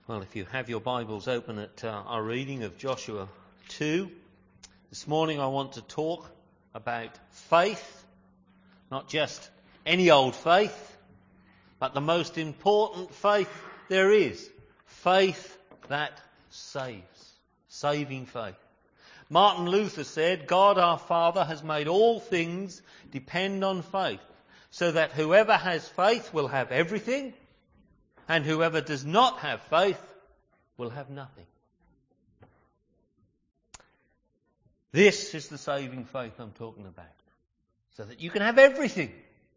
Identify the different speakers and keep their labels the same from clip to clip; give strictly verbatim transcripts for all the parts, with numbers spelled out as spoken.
Speaker 1: Well, if you have your Bibles open at uh, our reading of Joshua two, this morning I want to talk about faith, not just any old faith, but the most important faith there is, faith that saves, saving faith. Martin Luther said, God our Father has made all things depend on faith, so that whoever has faith will have everything, and whoever does not have faith will have nothing. This is the saving faith I'm talking about, so that you can have everything.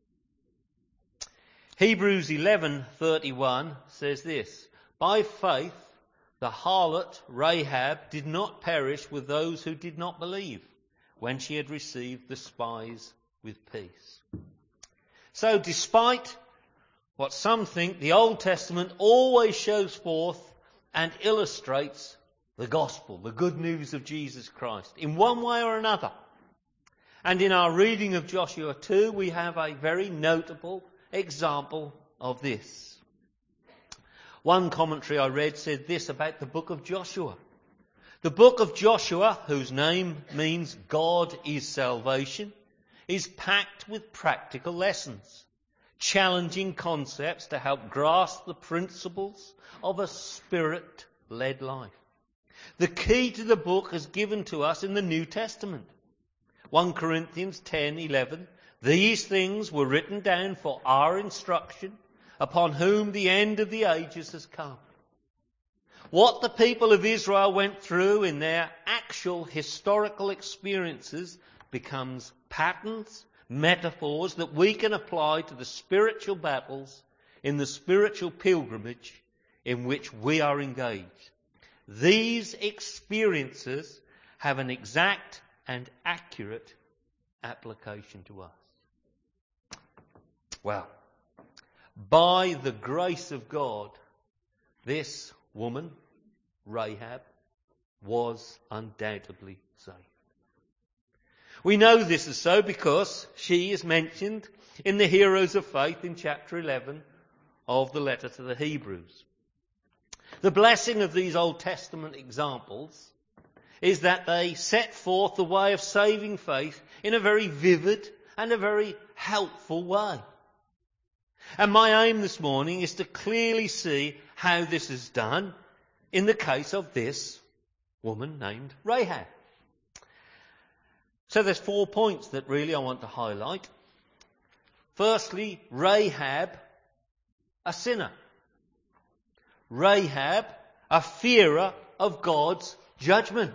Speaker 1: Hebrews eleven thirty-one says this, by faith the harlot Rahab did not perish with those who did not believe, when she had received the spies with peace. So despite what some think, the Old Testament always shows forth and illustrates the gospel, the good news of Jesus Christ, in one way or another. And in our reading of Joshua two, we have a very notable example of this. One commentary I read said this about the book of Joshua. The book of Joshua, whose name means God is salvation, is packed with practical lessons, challenging concepts to help grasp the principles of a spirit-led life. The key to the book is given to us in the New Testament. First Corinthians ten eleven, these things were written down for our instruction, upon whom the end of the ages has come. What the people of Israel went through in their actual historical experiences becomes patterns, metaphors that we can apply to the spiritual battles in the spiritual pilgrimage in which we are engaged. These experiences have an exact and accurate application to us. Well, by the grace of God, this woman, Rahab, was undoubtedly saved. We know this is so because she is mentioned in the Heroes of Faith in chapter eleven of the letter to the Hebrews. The blessing of these Old Testament examples is that they set forth the way of saving faith in a very vivid and a very helpful way. And my aim this morning is to clearly see how this is done in the case of this woman named Rahab. So there's four points that really I want to highlight. Firstly, Rahab, a sinner. Rahab, a fearer of God's judgment.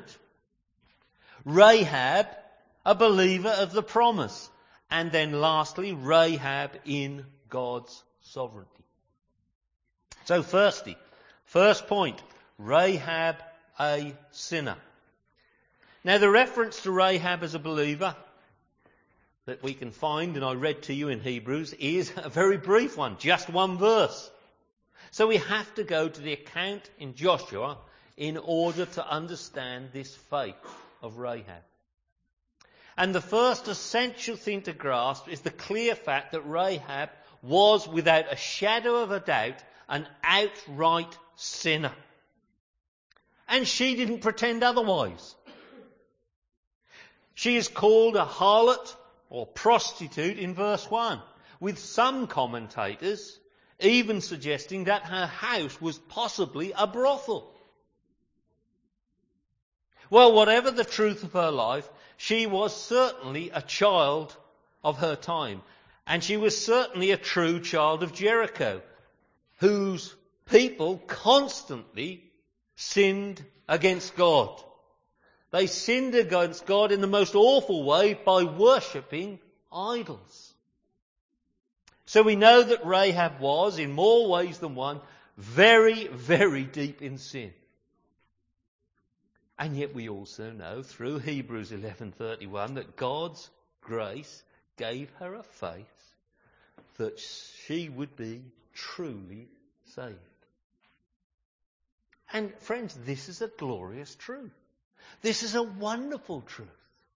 Speaker 1: Rahab, a believer of the promise. And then lastly, Rahab in God's sovereignty. So firstly, first point, Rahab, a sinner. Now the reference to Rahab as a believer that we can find, and I read to you in Hebrews, is a very brief one, just one verse. So we have to go to the account in Joshua in order to understand this faith of Rahab. And the first essential thing to grasp is the clear fact that Rahab was, without a shadow of a doubt, an outright sinner. And she didn't pretend otherwise. She is called a harlot or prostitute in verse one, with some commentators even suggesting that her house was possibly a brothel. Well, whatever the truth of her life, she was certainly a child of her time, and she was certainly a true child of Jericho, whose people constantly sinned against God. They sinned against God in the most awful way by worshipping idols. So we know that Rahab was, in more ways than one, very, very deep in sin. And yet we also know through Hebrews eleven thirty-one that God's grace gave her a faith that she would be truly saved. And friends, this is a glorious truth. This is a wonderful truth.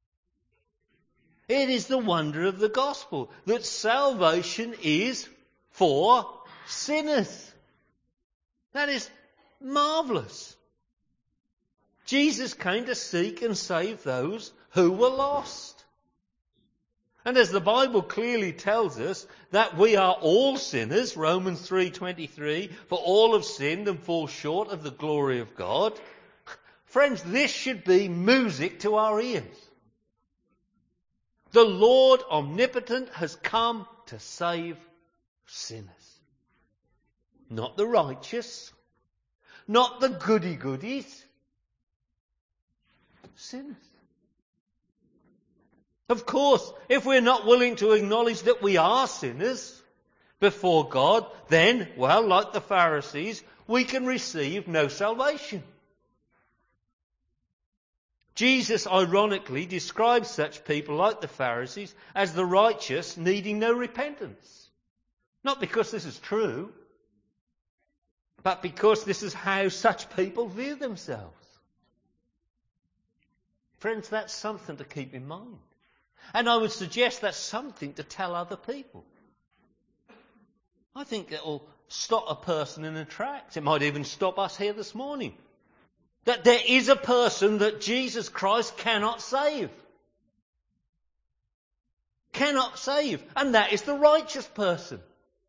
Speaker 1: It is the wonder of the gospel that salvation is for sinners. That is marvellous. Jesus came to seek and save those who were lost. And as the Bible clearly tells us that we are all sinners, Romans three twenty-three, for all have sinned and fall short of the glory of God. Friends, this should be music to our ears. The Lord omnipotent has come to save sinners. Not the righteous, not the goody-goodies, sinners. Of course, if we're not willing to acknowledge that we are sinners before God, then, well, like the Pharisees, we can receive no salvation. Jesus, ironically, describes such people like the Pharisees as the righteous needing no repentance. Not because this is true, but because this is how such people view themselves. Friends, that's something to keep in mind. And I would suggest that's something to tell other people. I think it will stop a person in their tracks. It might even stop us here this morning. That there is a person that Jesus Christ cannot save. Cannot save. And that is the righteous person.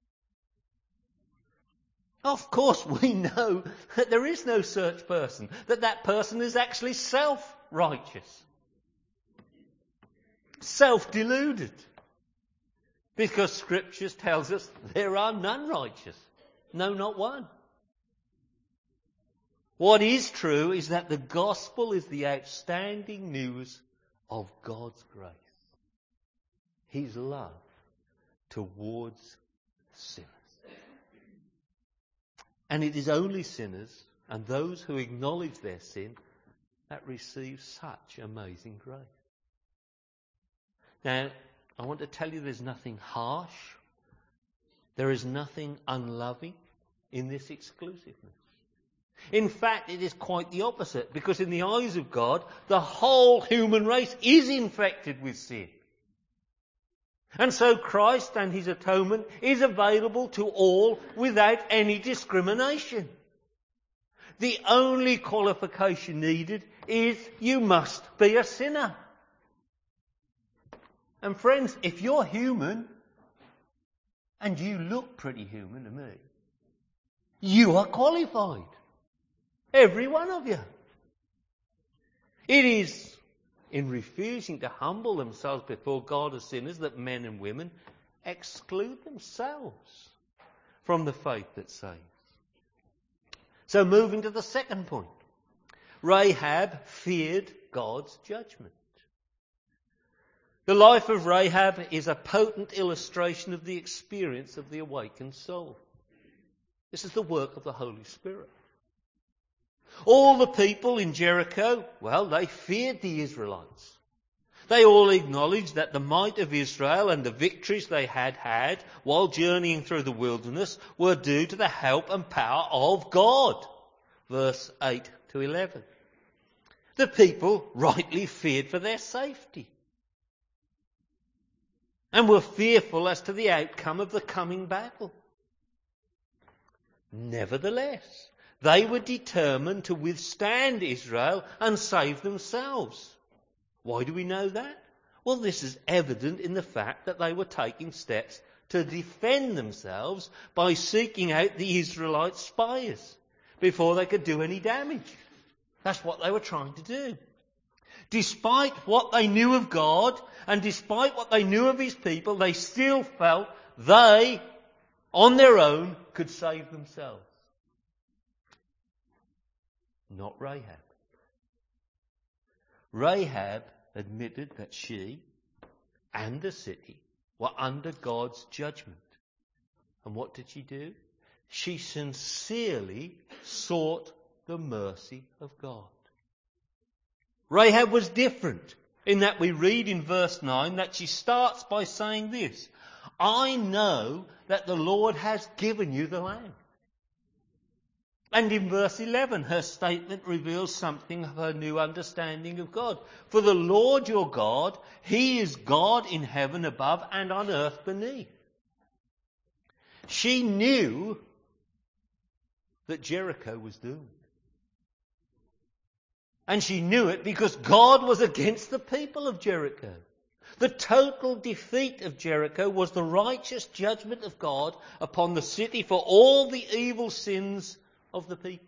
Speaker 1: Of course, we know that there is no such person. That that person is actually self-righteous. Self-deluded. Because Scripture tells us there are none righteous. No, not one. What is true is that the gospel is the outstanding news of God's grace. His love towards sinners. And it is only sinners and those who acknowledge their sin that receive such amazing grace. Now, I want to tell you there's nothing harsh. There is nothing unloving in this exclusiveness. In fact, it is quite the opposite, because in the eyes of God, the whole human race is infected with sin. And so Christ and his atonement is available to all without any discrimination. The only qualification needed is you must be a sinner. And friends, if you're human, and you look pretty human to me, you are qualified. Every one of you. It is in refusing to humble themselves before God as sinners that men and women exclude themselves from the faith that saves. So moving to the second point. Rahab feared God's judgment. The life of Rahab is a potent illustration of the experience of the awakened soul. This is the work of the Holy Spirit. All the people in Jericho, well, they feared the Israelites. They all acknowledged that the might of Israel and the victories they had had while journeying through the wilderness were due to the help and power of God. Verse eight to eleven. The people rightly feared for their safety and were fearful as to the outcome of the coming battle. Nevertheless, they were determined to withstand Israel and save themselves. Why do we know that? Well, this is evident in the fact that they were taking steps to defend themselves by seeking out the Israelite spies before they could do any damage. That's what they were trying to do. Despite what they knew of God and despite what they knew of his people, they still felt they, on their own, could save themselves. Not Rahab. Rahab admitted that she and the city were under God's judgment. And what did she do? She sincerely sought the mercy of God. Rahab was different in that we read in verse nine that she starts by saying this: I know that the Lord has given you the land. And in verse eleven, her statement reveals something of her new understanding of God. For the Lord your God, he is God in heaven above and on earth beneath. She knew that Jericho was doomed. And she knew it because God was against the people of Jericho. The total defeat of Jericho was the righteous judgment of God upon the city for all the evil sins of the people.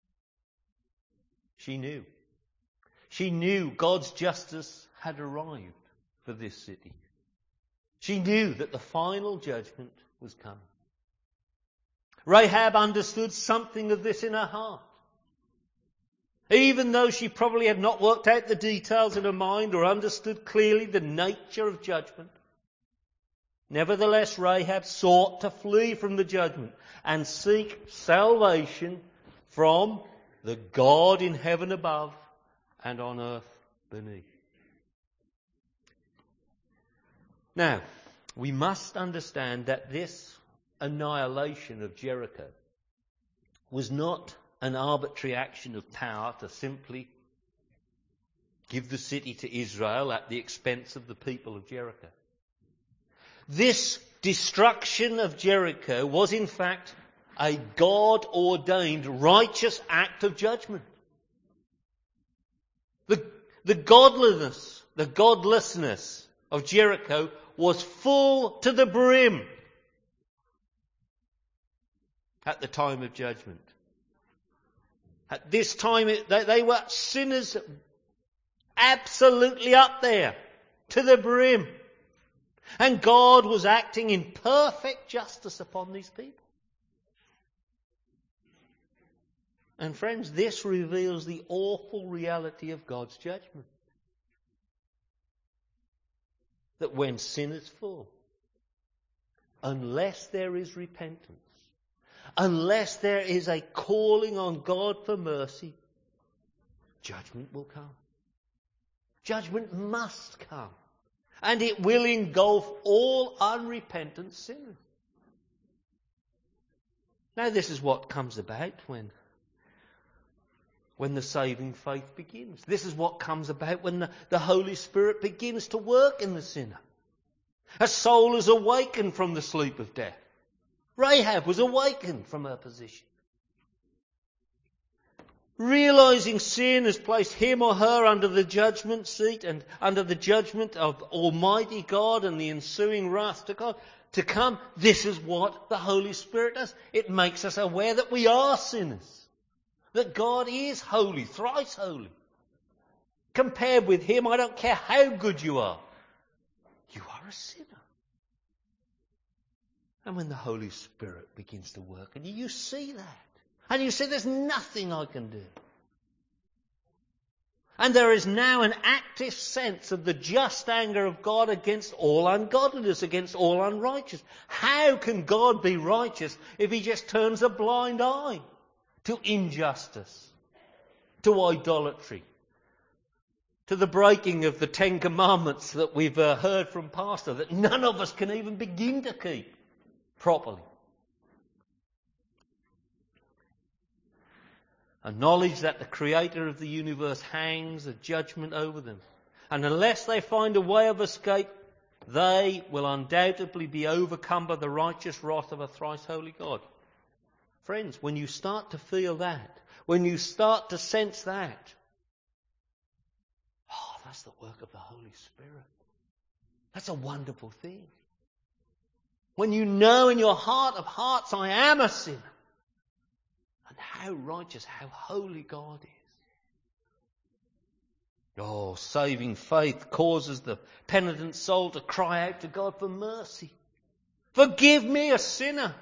Speaker 1: She knew. She knew God's justice had arrived for this city. She knew that the final judgment was coming. Rahab understood something of this in her heart. Even though she probably had not worked out the details in her mind or understood clearly the nature of judgment, nevertheless Rahab sought to flee from the judgment and seek salvation from the God in heaven above and on earth beneath. Now, we must understand that this annihilation of Jericho was not an arbitrary action of power to simply give the city to Israel at the expense of the people of Jericho. This destruction of Jericho was in fact a God-ordained righteous act of judgment. The, the godliness, the godlessness of Jericho was full to the brim at the time of judgment. At this time, they, they were sinners absolutely up there, to the brim. And God was acting in perfect justice upon these people. And friends, this reveals the awful reality of God's judgment. That when sinners fall, unless there is repentance, unless there is a calling on God for mercy, judgment will come. Judgment must come. And it will engulf all unrepentant sinners. Now this is what comes about when, when the saving faith begins. This is what comes about when the, the Holy Spirit begins to work in the sinner. A soul is awakened from the sleep of death. Rahab was awakened from her position. Realizing sin has placed him or her under the judgment seat and under the judgment of Almighty God and the ensuing wrath to God to come, this is what the Holy Spirit does. It makes us aware that we are sinners. That God is holy, thrice holy. Compared with him, I don't care how good you are. You are a sinner. And when the Holy Spirit begins to work in you, you see that. And you say, there's nothing I can do. And there is now an active sense of the just anger of God against all ungodliness, against all unrighteousness. How can God be righteous if he just turns a blind eye to injustice, to idolatry, to the breaking of the Ten Commandments that we've uh, heard from Pastor, that none of us can even begin to keep properly? A knowledge that the Creator of the universe hangs a judgment over them. And unless they find a way of escape, they will undoubtedly be overcome by the righteous wrath of a thrice holy God. Friends, when you start to feel that, when you start to sense that, oh, that's the work of the Holy Spirit. That's a wonderful thing. When you know in your heart of hearts, I am a sinner. And how righteous, how holy God is. Oh, saving faith causes the penitent soul to cry out to God for mercy. Forgive me, a sinner.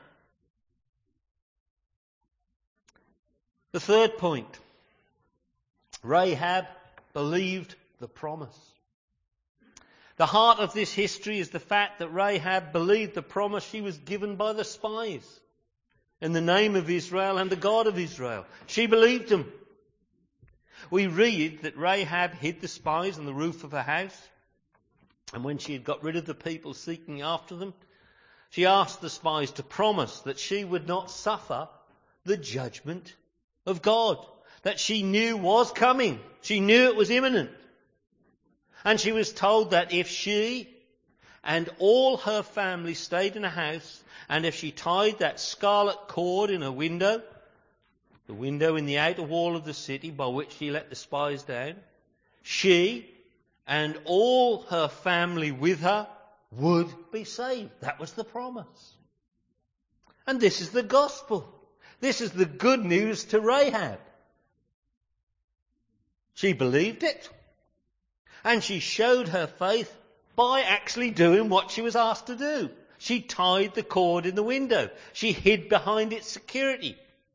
Speaker 1: The third point. Rahab believed the promise. The heart of this history is the fact that Rahab believed the promise she was given by the spies in the name of Israel and the God of Israel. She believed him. We read that Rahab hid the spies on the roof of her house, and when she had got rid of the people seeking after them, she asked the spies to promise that she would not suffer the judgment of God, that she knew was coming. She knew it was imminent. And she was told that if she and all her family stayed in a house, and if she tied that scarlet cord in a window, the window in the outer wall of the city by which she let the spies down, she and all her family with her would be saved. That was the promise. And this is the gospel. This is the good news to Rahab. She believed it. And she showed her faith by actually doing what she was asked to do. She tied the cord in the window. She hid behind its security.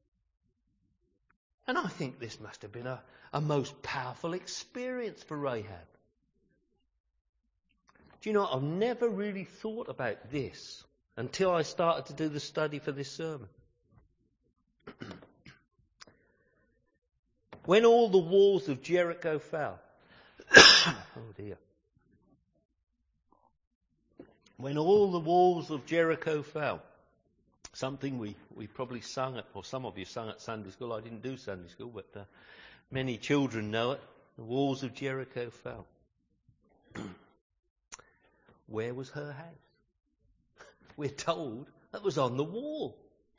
Speaker 1: And I think this must have been a, a most powerful experience for Rahab. Do you know, I've never really thought about this until I started to do the study for this sermon. When all the walls of Jericho fell, oh dear. When all the walls of Jericho fell, something we, we probably sung at, or some of you sung at Sunday school. I didn't do Sunday school, but uh, many children know it. The walls of Jericho fell. Where was her house? We're told that was on the wall.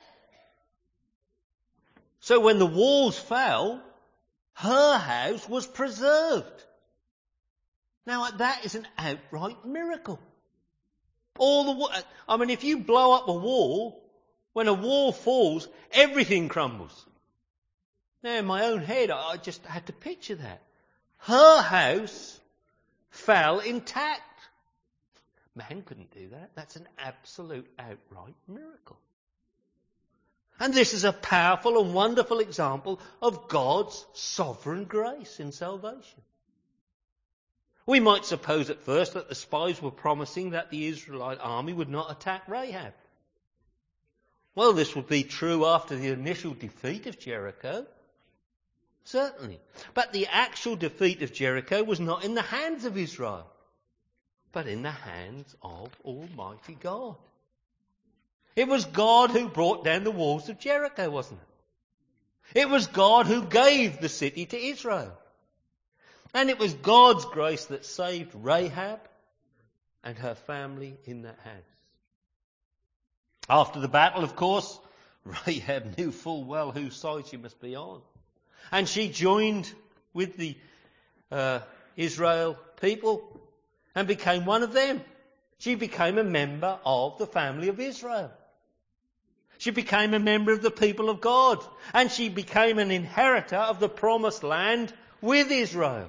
Speaker 1: So when the walls fell, her house was preserved. Now that is an outright miracle. All the, I mean, if you blow up a wall, when a wall falls, everything crumbles. Now in my own head, I just had to picture that. Her house fell intact. Man couldn't do that. That's an absolute outright miracle. And this is a powerful and wonderful example of God's sovereign grace in salvation. We might suppose at first that the spies were promising that the Israelite army would not attack Rahab. Well, this would be true after the initial defeat of Jericho. Certainly. But the actual defeat of Jericho was not in the hands of Israel, but in the hands of Almighty God. It was God who brought down the walls of Jericho, wasn't it? It was God who gave the city to Israel. And it was God's grace that saved Rahab and her family in that house. After the battle, of course, Rahab knew full well whose side she must be on. And she joined with the uh, Israel people and became one of them. She became a member of the family of Israel. She became a member of the people of God. And she became an inheritor of the promised land with Israel.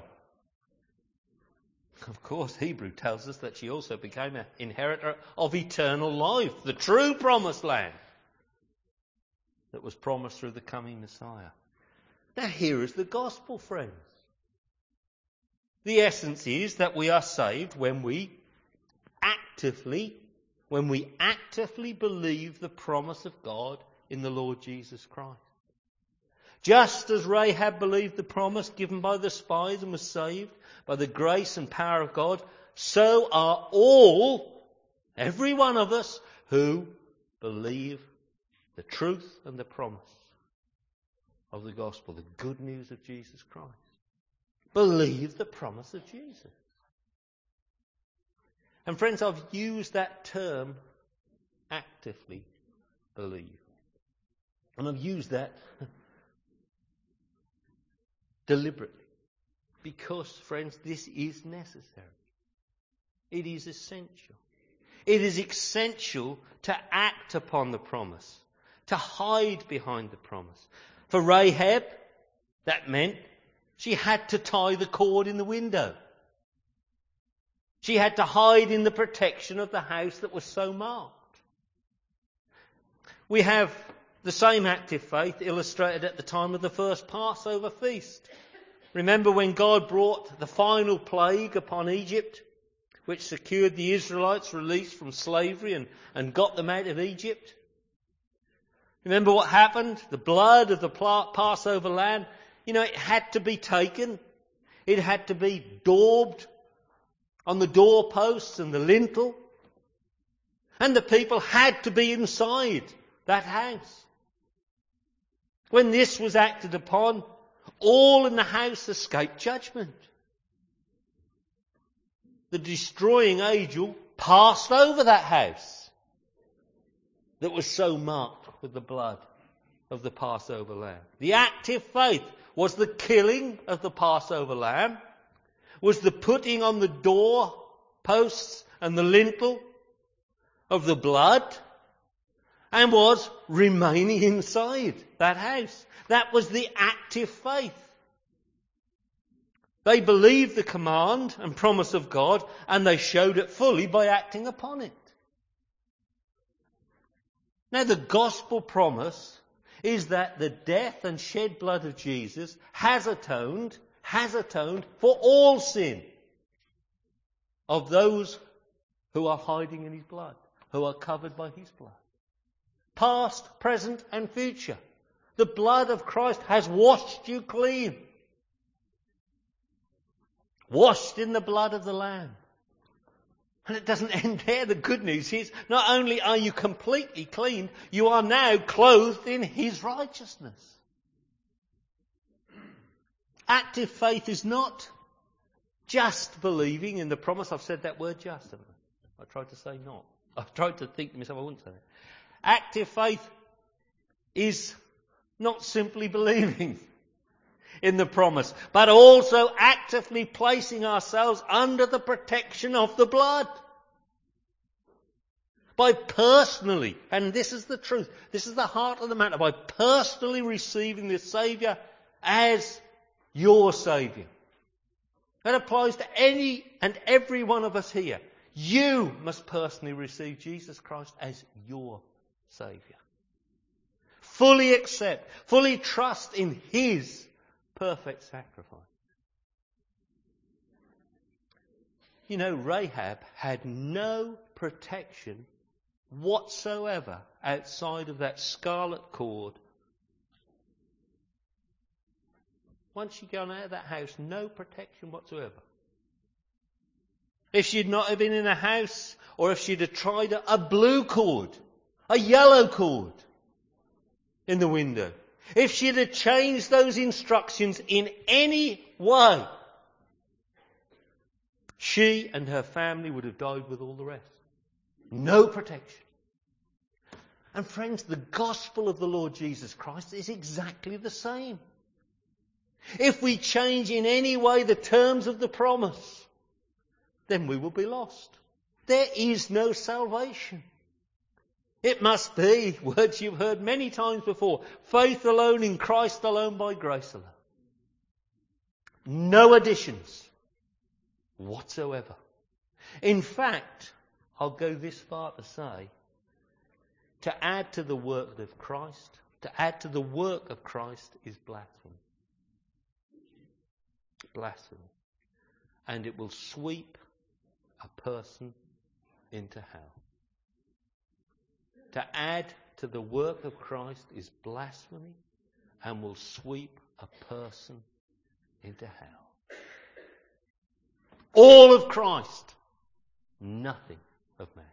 Speaker 1: Of course, Hebrew tells us that she also became an inheritor of eternal life, the true promised land that was promised through the coming Messiah. Now here is the gospel, friends. The essence is that we are saved when we actively, when we actively believe the promise of God in the Lord Jesus Christ. Just as Rahab believed the promise given by the spies and was saved by the grace and power of God, so are all, every one of us, who believe the truth and the promise of the gospel, the good news of Jesus Christ. Believe the promise of Jesus. And friends, I've used that term, actively believe. And I've used that deliberately. Because, friends, this is necessary. It is essential. It is essential to act upon the promise, to hide behind the promise. For Rahab, that meant she had to tie the cord in the window. She had to hide in the protection of the house that was so marked. We have the same active faith illustrated at the time of the first Passover feast. Remember when God brought the final plague upon Egypt, which secured the Israelites' release from slavery and, and got them out of Egypt? Remember what happened? The blood of the Passover lamb, you know, it had to be taken. It had to be daubed on the doorposts and the lintel. And the people had to be inside that house. When this was acted upon, all in the house escaped judgment. The destroying angel passed over that house that was so marked with the blood of the Passover lamb. The active faith was the killing of the Passover lamb, was the putting on the door posts and the lintel of the blood, and was remaining inside that house. That was the active faith. They believed the command and promise of God, and they showed it fully by acting upon it. Now, the gospel promise is that the death and shed blood of Jesus has atoned, has atoned for all sin of those who are hiding in his blood, who are covered by his blood. Past, present and future. The blood of Christ has washed you clean. Washed in the blood of the Lamb. And it doesn't end there. The good news is, not only are you completely clean, you are now clothed in his righteousness. Active faith is not just believing in the promise. I've said that word just, haven't I? I tried to say not. I've tried to think to myself I wouldn't say that. Active faith is not simply believing in the promise, but also actively placing ourselves under the protection of the blood. By personally, and this is the truth, this is the heart of the matter, by personally receiving the Saviour as your Saviour. That applies to any and every one of us here. You must personally receive Jesus Christ as your Saviour. Fully accept, fully trust in his perfect sacrifice. You know, Rahab had no protection whatsoever outside of that scarlet cord. Once she'd gone out of that house, no protection whatsoever. If she'd not have been in a house, or if she'd have tried a, a blue cord, a yellow cord in the window, if she'd have changed those instructions in any way, she and her family would have died with all the rest. No protection. And friends, the gospel of the Lord Jesus Christ is exactly the same. If we change in any way the terms of the promise, then we will be lost. There is no salvation. It must be, words you've heard many times before, faith alone in Christ alone by grace alone. No additions whatsoever. In fact, I'll go this far to say, to add to the work of Christ, to add to the work of Christ is blasphemy. Blasphemy. And it will sweep a person into hell. To add to the work of Christ is blasphemy and will sweep a person into hell. All of Christ, nothing of man.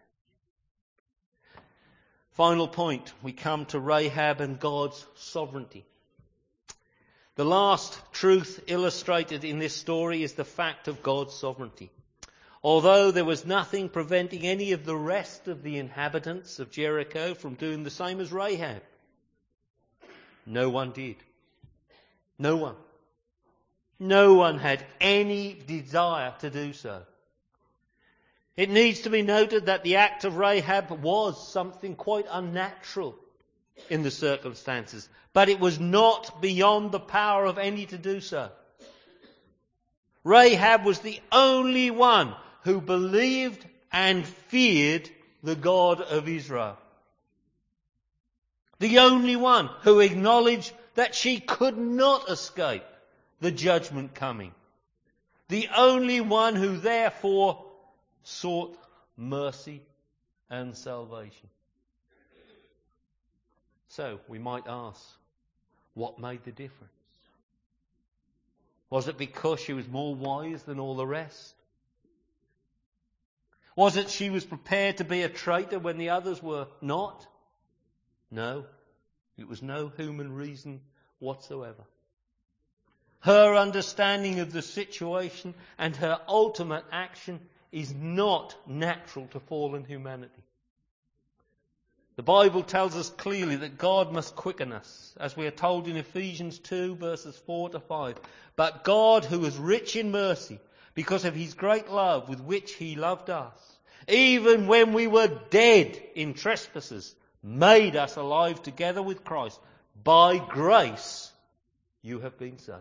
Speaker 1: Final point, we come to Rahab and God's sovereignty. The last truth illustrated in this story is the fact of God's sovereignty. Although there was nothing preventing any of the rest of the inhabitants of Jericho from doing the same as Rahab, no one did. No one. No one had any desire to do so. It needs to be noted that the act of Rahab was something quite unnatural in the circumstances, but it was not beyond the power of any to do so. Rahab was the only one who believed and feared the God of Israel. The only one who acknowledged that she could not escape the judgment coming. The only one who therefore sought mercy and salvation. So we might ask, what made the difference? Was it because she was more wise than all the rest? Was it she was prepared to be a traitor when the others were not? No, it was no human reason whatsoever. Her understanding of the situation and her ultimate action is not natural to fallen humanity. The Bible tells us clearly that God must quicken us, as we are told in Ephesians two, verses four to five. But God, who is rich in mercy, because of his great love with which he loved us, even when we were dead in trespasses, made us alive together with Christ. By grace you have been saved.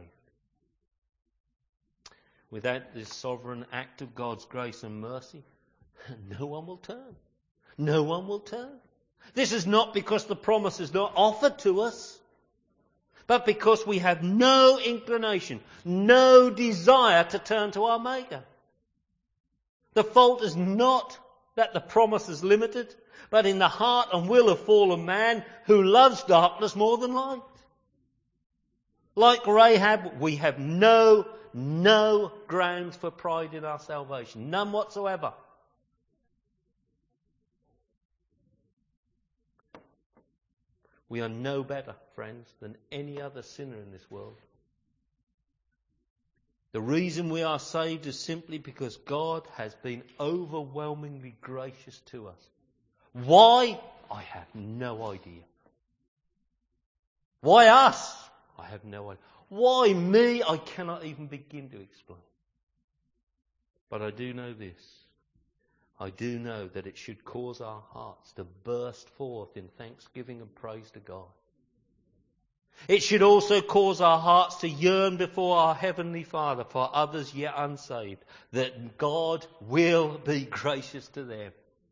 Speaker 1: Without this sovereign act of God's grace and mercy, no one will turn. No one will turn. This is not because the promise is not offered to us, but because we have no inclination, no desire to turn to our Maker. The fault is not that the promise is limited, but in the heart and will of fallen man who loves darkness more than light. Like Rahab, we have no, no grounds for pride in our salvation. None whatsoever. We are no better, friends, than any other sinner in this world. The reason we are saved is simply because God has been overwhelmingly gracious to us. Why? I have no idea. Why us? I have no idea. Why me? I cannot even begin to explain. But I do know this. I do know that it should cause our hearts to burst forth in thanksgiving and praise to God. It should also cause our hearts to yearn before our Heavenly Father for others yet unsaved, that God will be gracious to them.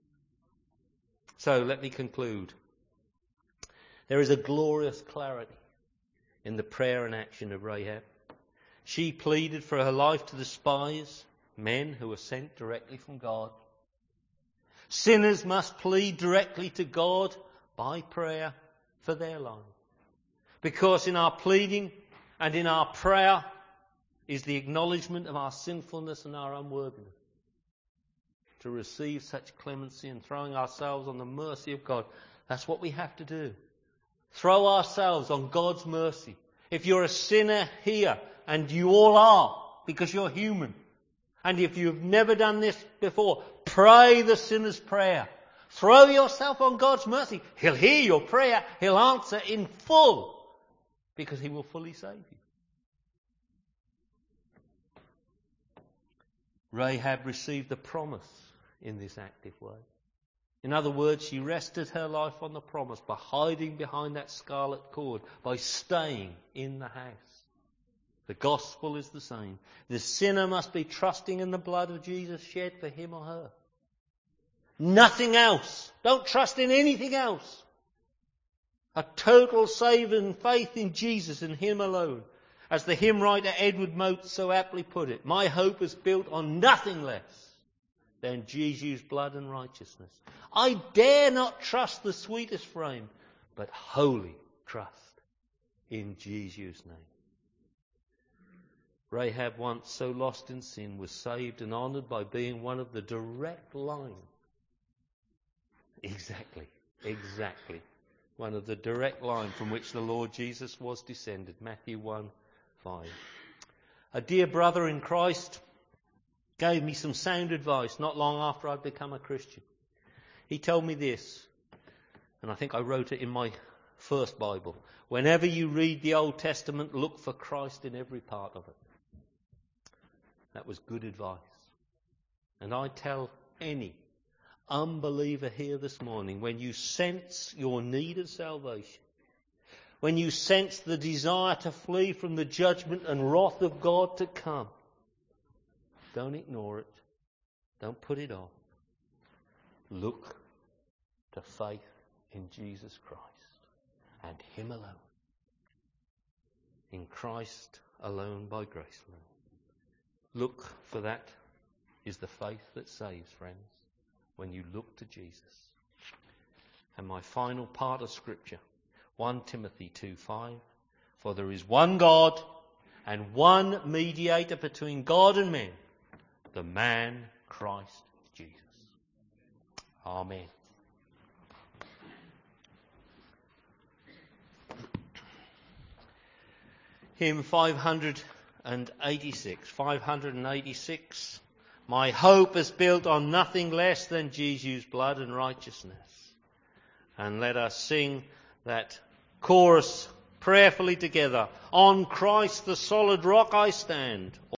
Speaker 1: So let me conclude. There is a glorious clarity in the prayer and action of Rahab. She pleaded for her life to the spies, men who were sent directly from God. Sinners must plead directly to God by prayer for their life. Because in our pleading and in our prayer is the acknowledgement of our sinfulness and our unworthiness. To receive such clemency and throwing ourselves on the mercy of God, that's what we have to do. Throw ourselves on God's mercy. If you're a sinner here, and you all are, because you're human, and if you've never done this before, pray the sinner's prayer. Throw yourself on God's mercy. He'll hear your prayer. He'll answer in full, because he will fully save you. Rahab received the promise in this active way. In other words, she rested her life on the promise by hiding behind that scarlet cord, by staying in the house. The gospel is the same. The sinner must be trusting in the blood of Jesus shed for him or her. Nothing else. Don't trust in anything else. A total saving faith in Jesus and him alone. As the hymn writer Edward Mote so aptly put it, my hope is built on nothing less than Jesus' blood and righteousness. I dare not trust the sweetest frame, but wholly trust in Jesus' name. Rahab, once so lost in sin, was saved and honoured by being one of the direct line. Exactly, exactly. One of the direct line from which the Lord Jesus was descended. Matthew one five. A dear brother in Christ gave me some sound advice not long after I'd become a Christian. He told me this, and I think I wrote it in my first Bible. Whenever you read the Old Testament, look for Christ in every part of it. That was good advice. And I tell any unbeliever here this morning, when you sense your need of salvation, when you sense the desire to flee from the judgment and wrath of God to come, don't ignore it. Don't put it off. Look to faith in Jesus Christ and him alone. In Christ alone, by grace alone. Look for that is the faith that saves, friends, when you look to Jesus. And my final part of Scripture, First Timothy two five, for there is one God and one mediator between God and men, the man Christ Jesus. Amen. Hymn five eighty-six. five eighty-six. My hope is built on nothing less than Jesus' blood and righteousness. And let us sing that chorus prayerfully together. On Christ the solid rock I stand.